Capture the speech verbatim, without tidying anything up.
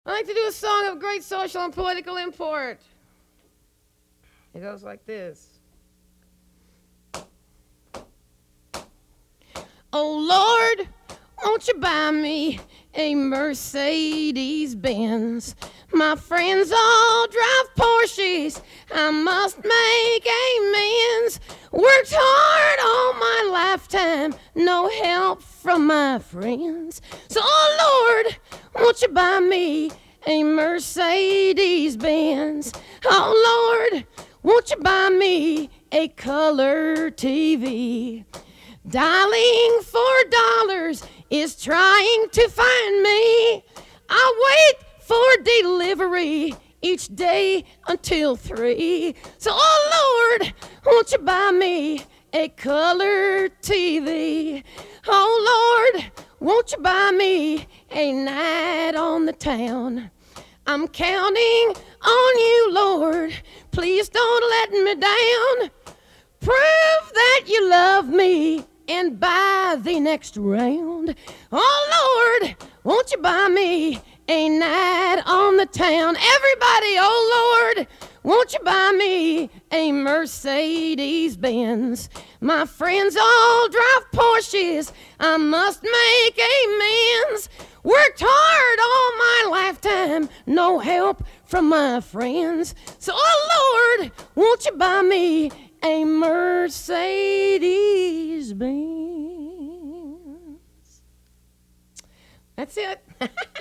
I like to do a song of great social and political import. It goes like this. Oh Lord, won't you buy me a Mercedes Benz? My friends all drive Porsches, I must make amends. Worked hard all my lifetime, no help from my friends. So oh Lord, won't you buy me a Mercedes Benz? Oh Lord, won't you buy me a color T V? Dialing for dollars is trying to find me. I wait for delivery each day until three. So, oh Lord, won't you buy me a color T V? Oh Lord, won't you buy me a night on the town? I'm counting on you, Lord. Please don't let me down. Prove that you love me and buy the next round. Oh Lord, won't you buy me a night on the town? Everybody, oh Lord, won't you buy me a Mercedes Benz? My friends all drive Porsches, I must make amends. Worked hard all my lifetime, no help from my friends. So oh Lord, won't you buy me a Mercedes Benz? That's it.